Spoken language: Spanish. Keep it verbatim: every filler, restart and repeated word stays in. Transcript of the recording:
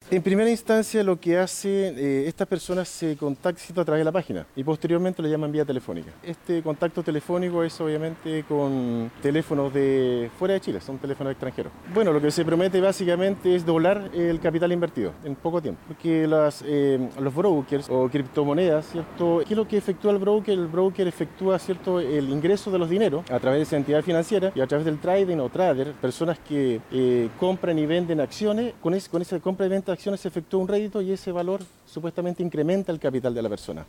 En primera instancia, lo que hace eh, estas personas se contactan a través de la página y posteriormente lo llaman vía telefónica. Este contacto telefónico es obviamente con teléfonos de fuera de Chile, son teléfonos extranjeros. Bueno, lo que se promete básicamente es doblar el capital invertido en poco tiempo, porque las, eh, los brokers o criptomonedas, ¿cierto? ¿Qué es lo que efectúa el broker? El broker efectúa, ¿cierto?, el ingreso de los dineros a través de esa entidad financiera y a través del trading o trader, personas que eh, compran y venden acciones, con, ese, con esa compra y venta de acciones se efectúa un rédito y ese valor supuestamente incrementa el capital de la persona.